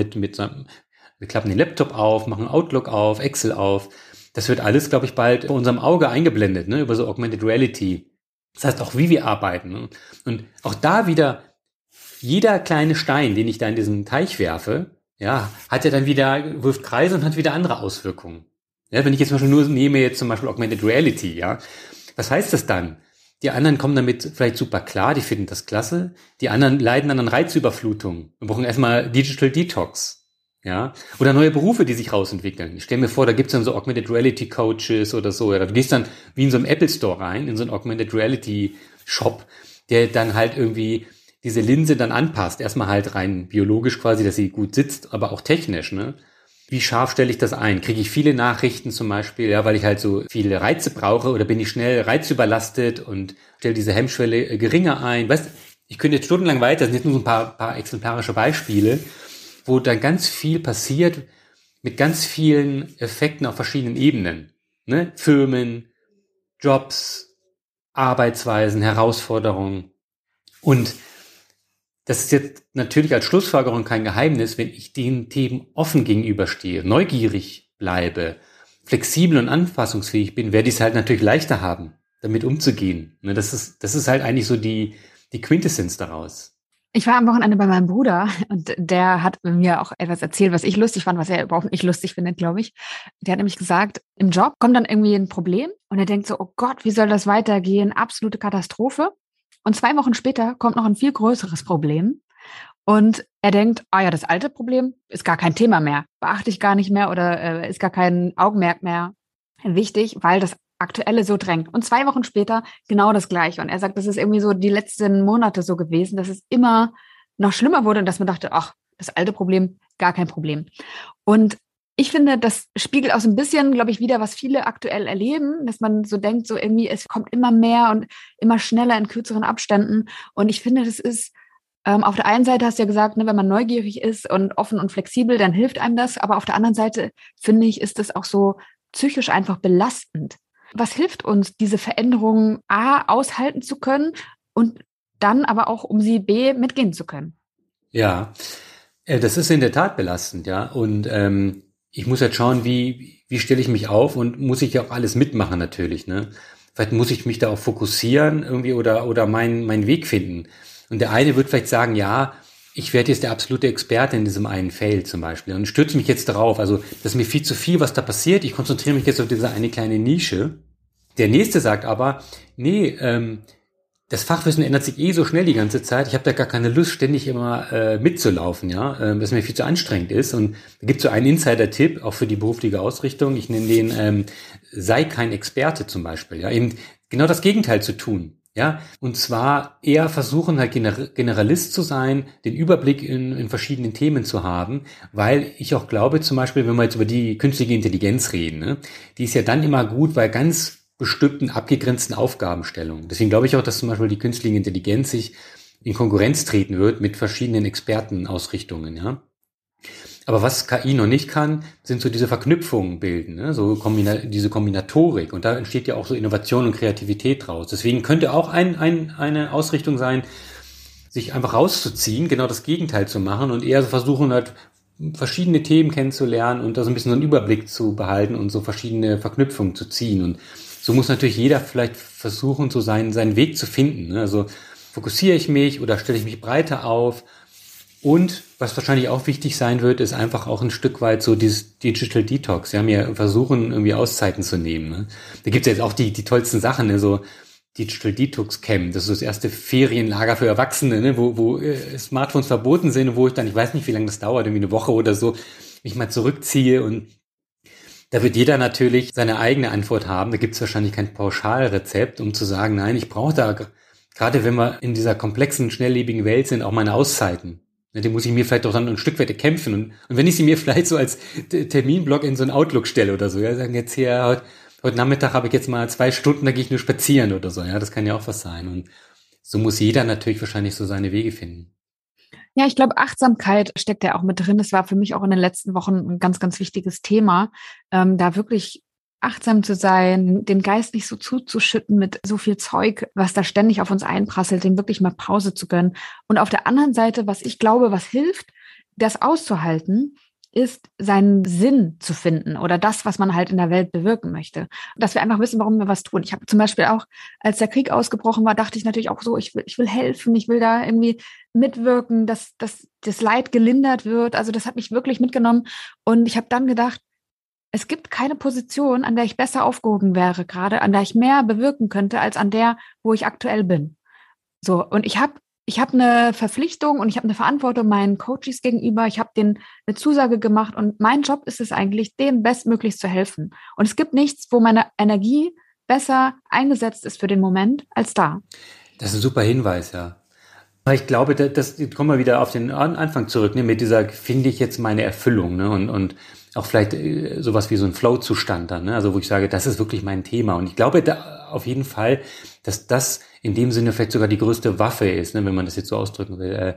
wir klappen den Laptop auf, machen Outlook auf, Excel auf. Das wird alles, glaube ich, bald vor unserem Auge eingeblendet, ne, über so Augmented Reality. Das heißt auch, wie wir arbeiten. Ne? Und auch da wieder jeder kleine Stein, den ich da in diesen Teich werfe, ja, wirft Kreise und hat wieder andere Auswirkungen. Ja, wenn ich jetzt zum Beispiel zum Beispiel Augmented Reality, ja, was heißt das dann? Die anderen kommen damit vielleicht super klar, die finden das klasse. Die anderen leiden an Reizüberflutung. Wir brauchen erstmal Digital Detox, ja, oder neue Berufe, die sich rausentwickeln. Ich stelle mir vor, da gibt's dann so Augmented Reality Coaches oder so. Ja, du gehst dann wie in so einem Apple Store rein, in so einen Augmented Reality Shop, der dann halt irgendwie diese Linse dann anpasst. Erstmal halt rein biologisch quasi, dass sie gut sitzt, aber auch technisch, ne? Wie scharf stelle ich das ein? Kriege ich viele Nachrichten zum Beispiel, ja, weil ich halt so viele Reize brauche, oder bin ich schnell reizüberlastet und stelle diese Hemmschwelle geringer ein? Weißt, ich könnte jetzt stundenlang weiter, das sind jetzt nur so ein paar exemplarische Beispiele, wo dann ganz viel passiert mit ganz vielen Effekten auf verschiedenen Ebenen, ne? Firmen, Jobs, Arbeitsweisen, Herausforderungen. Und das ist jetzt natürlich als Schlussfolgerung kein Geheimnis, wenn ich den Themen offen gegenüberstehe, neugierig bleibe, flexibel und anpassungsfähig bin, werde ich es halt natürlich leichter haben, damit umzugehen. Das ist halt eigentlich so die Quintessenz daraus. Ich war am Wochenende bei meinem Bruder und der hat mir auch etwas erzählt, was ich lustig fand, was er überhaupt nicht lustig findet, glaube ich. Der hat nämlich gesagt, im Job kommt dann irgendwie ein Problem und er denkt so, oh Gott, wie soll das weitergehen? Absolute Katastrophe. Und 2 Wochen später kommt noch ein viel größeres Problem. Und er denkt, ja, das alte Problem ist gar kein Thema mehr. Beachte ich gar nicht mehr oder ist gar kein Augenmerk mehr wichtig, weil das Aktuelle so drängt. Und 2 Wochen später genau das Gleiche. Und er sagt, das ist irgendwie so die letzten Monate so gewesen, dass es immer noch schlimmer wurde und dass man dachte, ach, das alte Problem, gar kein Problem. Und ich finde, das spiegelt auch so ein bisschen, glaube ich, wieder, was viele aktuell erleben, dass man so denkt, so irgendwie, es kommt immer mehr und immer schneller in kürzeren Abständen. Und ich finde, das ist, auf der einen Seite hast du ja gesagt, ne, wenn man neugierig ist und offen und flexibel, dann hilft einem das. Aber auf der anderen Seite, finde ich, ist das auch so psychisch einfach belastend. Was hilft uns, diese Veränderungen A, aushalten zu können und dann aber auch, um sie B, mitgehen zu können? Ja, das ist in der Tat belastend, ja. Und ich muss jetzt schauen, wie stelle ich mich auf, und muss ich ja auch alles mitmachen natürlich, ne? Vielleicht muss ich mich da auch fokussieren irgendwie oder meinen Weg finden. Und der eine wird vielleicht sagen, ja, ich werde jetzt der absolute Experte in diesem einen Feld zum Beispiel und stürze mich jetzt darauf. Also das ist mir viel zu viel, was da passiert. Ich konzentriere mich jetzt auf diese eine kleine Nische. Der nächste sagt aber, nee, das Fachwissen ändert sich so schnell die ganze Zeit. Ich habe da gar keine Lust, ständig immer mitzulaufen, ja, dass mir viel zu anstrengend ist. Und da gibt es so einen Insider-Tipp, auch für die berufliche Ausrichtung. Ich nenne den, sei kein Experte zum Beispiel. Ja, eben genau das Gegenteil zu tun. Ja, und zwar eher versuchen, halt Generalist zu sein, den Überblick in verschiedenen Themen zu haben, weil ich auch glaube, zum Beispiel, wenn wir jetzt über die künstliche Intelligenz reden, ne, die ist ja dann immer gut bei ganz bestimmten abgegrenzten Aufgabenstellungen. Deswegen glaube ich auch, dass zum Beispiel die künstliche Intelligenz sich in Konkurrenz treten wird mit verschiedenen Expertenausrichtungen, ja. Aber was KI noch nicht kann, sind so diese Verknüpfungen bilden, ne? So diese Kombinatorik. Und da entsteht ja auch so Innovation und Kreativität draus. Deswegen könnte auch eine Ausrichtung sein, sich einfach rauszuziehen, genau das Gegenteil zu machen und eher so versuchen, halt verschiedene Themen kennenzulernen und da so ein bisschen so einen Überblick zu behalten und so verschiedene Verknüpfungen zu ziehen. Und so muss natürlich jeder vielleicht versuchen, so seinen Weg zu finden, ne? Also fokussiere ich mich oder stelle ich mich breiter auf? Und was wahrscheinlich auch wichtig sein wird, ist einfach auch ein Stück weit so dieses Digital Detox. Wir haben ja versuchen, irgendwie Auszeiten zu nehmen. Ne? Da gibt's ja jetzt auch die tollsten Sachen, ne? So Digital Detox Camp. Das ist das erste Ferienlager für Erwachsene, ne? wo Smartphones verboten sind und wo ich dann, ich weiß nicht, wie lange das dauert, irgendwie eine Woche oder so, mich mal zurückziehe. Und da wird jeder natürlich seine eigene Antwort haben. Da gibt's wahrscheinlich kein Pauschalrezept, um zu sagen, nein, ich brauche da, gerade wenn wir in dieser komplexen, schnelllebigen Welt sind, auch meine Auszeiten. Die muss ich mir vielleicht auch dann ein Stück weit erkämpfen. Und wenn ich sie mir vielleicht so als Terminblock in so einen Outlook stelle oder so, ja, sagen jetzt hier, heute Nachmittag habe ich jetzt mal 2 Stunden, da gehe ich nur spazieren oder so, ja, das kann ja auch was sein. Und so muss jeder natürlich wahrscheinlich so seine Wege finden. Ja, ich glaube, Achtsamkeit steckt ja auch mit drin. Das war für mich auch in den letzten Wochen ein ganz, ganz wichtiges Thema, da wirklich achtsam zu sein, den Geist nicht so zuzuschütten mit so viel Zeug, was da ständig auf uns einprasselt, dem wirklich mal Pause zu gönnen. Und auf der anderen Seite, was ich glaube, was hilft, das auszuhalten, ist seinen Sinn zu finden oder das, was man halt in der Welt bewirken möchte. Dass wir einfach wissen, warum wir was tun. Ich habe zum Beispiel auch, als der Krieg ausgebrochen war, dachte ich natürlich auch so, ich will helfen, ich will da irgendwie mitwirken, dass das Leid gelindert wird. Also das hat mich wirklich mitgenommen. Und ich habe dann gedacht, es gibt keine Position, an der ich besser aufgehoben wäre, gerade an der ich mehr bewirken könnte, als an der, wo ich aktuell bin. So, und ich habe eine Verpflichtung und ich habe eine Verantwortung meinen Coaches gegenüber. Ich habe denen eine Zusage gemacht und mein Job ist es eigentlich, denen bestmöglichst zu helfen. Und es gibt nichts, wo meine Energie besser eingesetzt ist für den Moment als da. Das ist ein super Hinweis, ja. Ich glaube, das kommen wir wieder auf den Anfang zurück, ne, mit dieser, finde ich jetzt meine Erfüllung, ne, und auch vielleicht sowas wie so ein Flow-Zustand dann, ne, also wo ich sage, das ist wirklich mein Thema. Und ich glaube da auf jeden Fall, dass das in dem Sinne vielleicht sogar die größte Waffe ist, ne, wenn man das jetzt so ausdrücken will,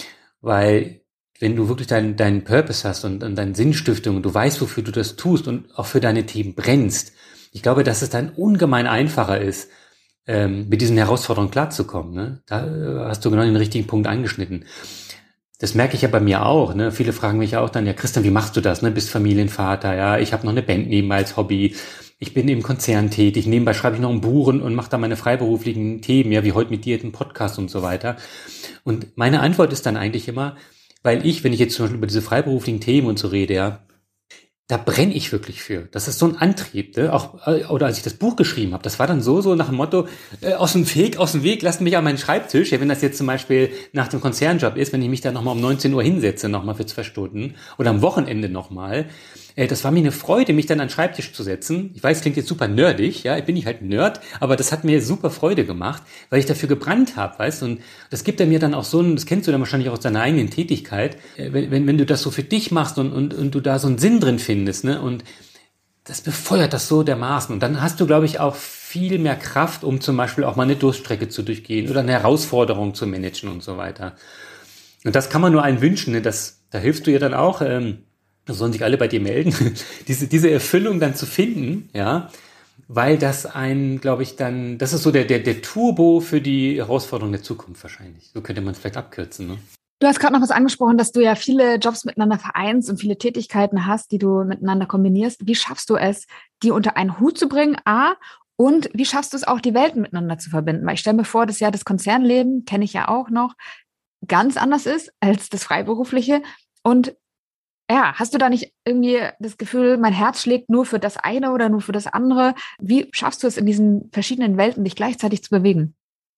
weil wenn du wirklich deinen Purpose hast und deine Sinnstiftung und du weißt, wofür du das tust und auch für deine Themen brennst, ich glaube, dass es dann ungemein einfacher ist, mit diesen Herausforderungen klarzukommen. Ne? Da hast du genau den richtigen Punkt angeschnitten. Das merke ich ja bei mir auch. Ne? Viele fragen mich auch dann, ja Christian, wie machst du das? Ne? Bist Familienvater, ja, ich habe noch eine Band nebenbei als Hobby, ich bin im Konzern tätig, nebenbei schreibe ich noch ein Buch und mache da meine freiberuflichen Themen, ja, wie heute mit dir, den Podcast und so weiter. Und meine Antwort ist dann eigentlich immer, weil ich, wenn ich jetzt zum Beispiel über diese freiberuflichen Themen und so rede, ja, da brenne ich wirklich für. Das ist so ein Antrieb, ne? Auch, oder als ich das Buch geschrieben habe, das war dann so nach dem Motto, aus dem Weg, lasst mich an meinen Schreibtisch. Ja, wenn das jetzt zum Beispiel nach dem Konzernjob ist, wenn ich mich da nochmal um 19 Uhr hinsetze, nochmal für 2 Stunden oder am Wochenende nochmal, das war mir eine Freude, mich dann an den Schreibtisch zu setzen. Ich weiß, klingt jetzt super nerdig, ja, bin ich halt ein Nerd, aber das hat mir super Freude gemacht, weil ich dafür gebrannt habe, weißt du, und das gibt er mir dann auch so ein, das kennst du dann wahrscheinlich auch aus deiner eigenen Tätigkeit, wenn du das so für dich machst und du da so einen Sinn drin findest, ne, und das befeuert das so dermaßen und dann hast du, glaube ich, auch viel mehr Kraft, um zum Beispiel auch mal eine Durststrecke zu durchgehen oder eine Herausforderung zu managen und so weiter. Und das kann man nur einem wünschen, ne, da hilfst du ja dann auch, da sollen sich alle bei dir melden, diese Erfüllung dann zu finden, ja, weil das glaube ich, dann, das ist so der Turbo für die Herausforderung der Zukunft wahrscheinlich. So könnte man es vielleicht abkürzen, ne? Du hast gerade noch was angesprochen, dass du ja viele Jobs miteinander vereinst und viele Tätigkeiten hast, die du miteinander kombinierst. Wie schaffst du es, die unter einen Hut zu bringen, A, und wie schaffst du es auch, die Welten miteinander zu verbinden? Weil ich stelle mir vor, dass ja das Konzernleben, kenne ich ja auch noch, ganz anders ist als das Freiberufliche. Und ja, hast du da nicht irgendwie das Gefühl, mein Herz schlägt nur für das eine oder nur für das andere? Wie schaffst du es in diesen verschiedenen Welten, dich gleichzeitig zu bewegen?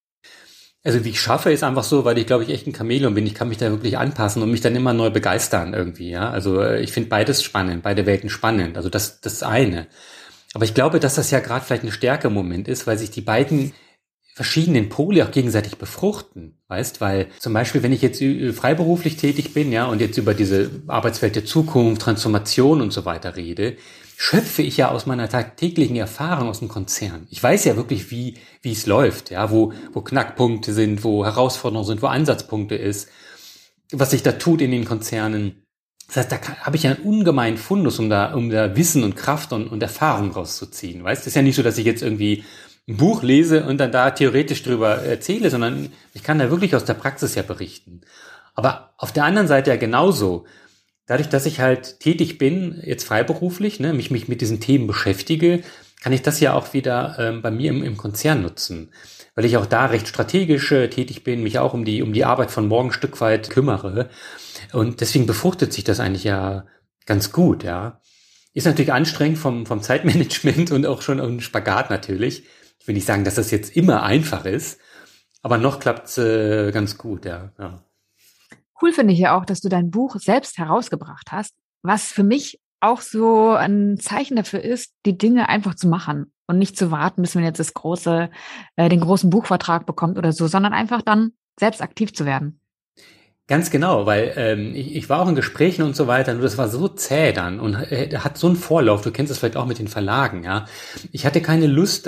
Also wie ich schaffe, ist einfach so, weil ich, glaube ich, echt ein Chamäleon bin. Ich kann mich da wirklich anpassen und mich dann immer neu begeistern irgendwie, ja. Also ich finde beides spannend, beide Welten spannend. Also das eine. Aber ich glaube, dass das ja gerade vielleicht eine Stärke im Moment ist, weil sich die beiden verschiedenen Pole auch gegenseitig befruchten, weißt, weil zum Beispiel, wenn ich jetzt freiberuflich tätig bin, ja, und jetzt über diese Arbeitswelt der Zukunft, Transformation und so weiter rede, schöpfe ich ja aus meiner tagtäglichen Erfahrung aus dem Konzern. Ich weiß ja wirklich, wie es läuft, ja, wo Knackpunkte sind, wo Herausforderungen sind, wo Ansatzpunkte ist, was sich da tut in den Konzernen. Das heißt, da habe ich ja einen ungemeinen Fundus, um da Wissen und Kraft und Erfahrung rauszuziehen. Weißt, es ist ja nicht so, dass ich jetzt irgendwie ein Buch lese und dann da theoretisch drüber erzähle, sondern ich kann da wirklich aus der Praxis ja berichten. Aber auf der anderen Seite ja genauso. Dadurch, dass ich halt tätig bin, jetzt freiberuflich, ne, mich mit diesen Themen beschäftige, kann ich das ja auch wieder bei mir im Konzern nutzen. Weil ich auch da recht strategisch tätig bin, mich auch um die Arbeit von morgen ein Stück weit kümmere. Und deswegen befruchtet sich das eigentlich ja ganz gut, ja. Ist natürlich anstrengend vom Zeitmanagement und auch schon ein Spagat natürlich. Ich will nicht sagen, dass das jetzt immer einfach ist, aber noch klappt's ganz gut, ja. Cool finde ich ja auch, dass du dein Buch selbst herausgebracht hast, was für mich auch so ein Zeichen dafür ist, die Dinge einfach zu machen und nicht zu warten, bis man jetzt den großen Buchvertrag bekommt oder so, sondern einfach dann selbst aktiv zu werden. Ganz genau, weil ich war auch in Gesprächen und so weiter, nur das war so zäh dann und hat so einen Vorlauf, du kennst das vielleicht auch mit den Verlagen, ja. Ich hatte keine Lust,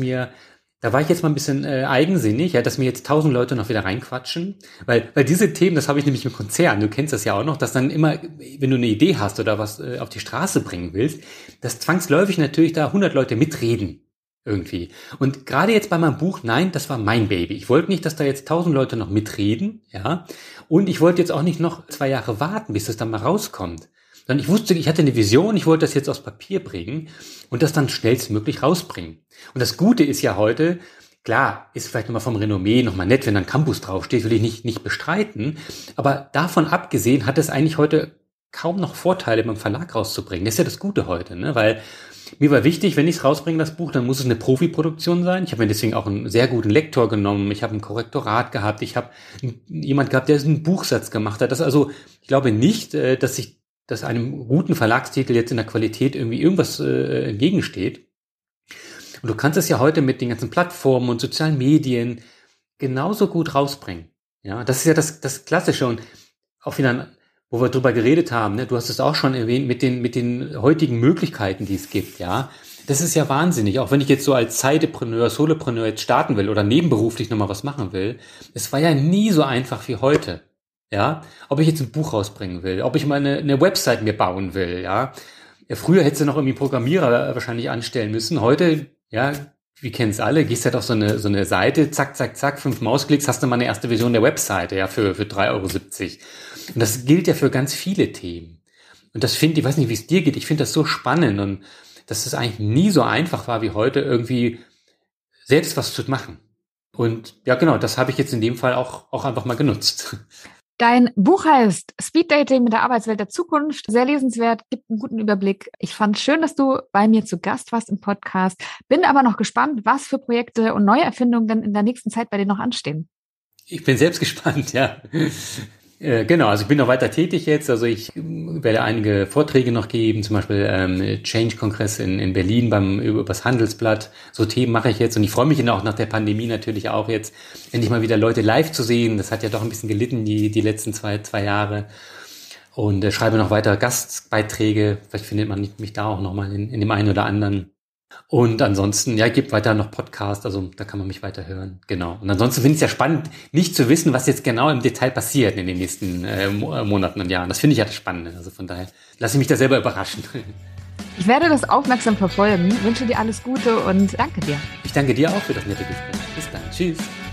da war ich jetzt mal ein bisschen eigensinnig, ja, dass mir jetzt 1000 Leute noch wieder reinquatschen, weil diese Themen, das habe ich nämlich im Konzern, du kennst das ja auch noch, dass dann immer, wenn du eine Idee hast oder was auf die Straße bringen willst, dass zwangsläufig natürlich da 100 Leute mitreden. Irgendwie. Und gerade jetzt bei meinem Buch, nein, das war mein Baby. Ich wollte nicht, dass da jetzt 1000 Leute noch mitreden, ja. Und ich wollte jetzt auch nicht noch 2 Jahre warten, bis es dann mal rauskommt. Sondern ich wusste, ich hatte eine Vision, ich wollte das jetzt aufs Papier bringen und das dann schnellstmöglich rausbringen. Und das Gute ist ja heute, klar, ist vielleicht nochmal vom Renommee nochmal nett, wenn dann Campus draufsteht, will ich nicht bestreiten. Aber davon abgesehen hat es eigentlich heute kaum noch Vorteile, beim Verlag rauszubringen. Das ist ja das Gute heute, ne? Weil mir war wichtig, wenn ich es rausbringe, das Buch, dann muss es eine Profiproduktion sein. Ich habe mir deswegen auch einen sehr guten Lektor genommen. Ich habe ein Korrektorat gehabt. Ich habe jemand gehabt, der einen Buchsatz gemacht hat. Ich glaube nicht, dass einem guten Verlagstitel jetzt in der Qualität irgendwie irgendwas entgegensteht. Und du kannst es ja heute mit den ganzen Plattformen und sozialen Medien genauso gut rausbringen. Ja, das ist ja das Klassische und auch wieder, wo wir drüber geredet haben, ne? Du hast es auch schon erwähnt, mit den heutigen Möglichkeiten, die es gibt, ja. Das ist ja wahnsinnig. Auch wenn ich jetzt so als Zeitpreneur, Solopreneur jetzt starten will oder nebenberuflich nochmal was machen will, es war ja nie so einfach wie heute. Ja, ob ich jetzt ein Buch rausbringen will, ob ich mal eine Website mir bauen will, ja. Früher hättest du noch irgendwie Programmierer wahrscheinlich anstellen müssen. Heute, ja, wir kennen es alle, gehst halt auf so eine Seite, zack, zack, zack, 5 Mausklicks, hast du mal eine erste Version der Webseite, ja, für 3,70 €. Und das gilt ja für ganz viele Themen. Und das ich weiß nicht, wie es dir geht, ich finde das so spannend und dass es eigentlich nie so einfach war wie heute, irgendwie selbst was zu machen. Und ja, genau, das habe ich jetzt in dem Fall auch einfach mal genutzt. Dein Buch heißt Speed Dating mit der Arbeitswelt der Zukunft. Sehr lesenswert, gibt einen guten Überblick. Ich fand es schön, dass du bei mir zu Gast warst im Podcast. Bin aber noch gespannt, was für Projekte und neue Erfindungen denn in der nächsten Zeit bei dir noch anstehen. Ich bin selbst gespannt, ja. Genau, also ich bin noch weiter tätig jetzt. Also ich werde einige Vorträge noch geben, zum Beispiel Change-Kongress in Berlin über das Handelsblatt. So Themen mache ich jetzt und ich freue mich dann auch nach der Pandemie natürlich auch jetzt, endlich mal wieder Leute live zu sehen. Das hat ja doch ein bisschen gelitten, die letzten zwei Jahre. Und schreibe noch weiter Gastbeiträge. Vielleicht findet man mich da auch nochmal in dem einen oder anderen. Und ansonsten, ja, gibt weiter noch Podcast, also da kann man mich weiter hören, genau. Und ansonsten finde ich es ja spannend, nicht zu wissen, was jetzt genau im Detail passiert in den nächsten Monaten und Jahren. Das finde ich ja das Spannende, also von daher lasse ich mich da selber überraschen. Ich werde das aufmerksam verfolgen, wünsche dir alles Gute und danke dir. Ich danke dir auch für das nette Gespräch. Bis dann, tschüss.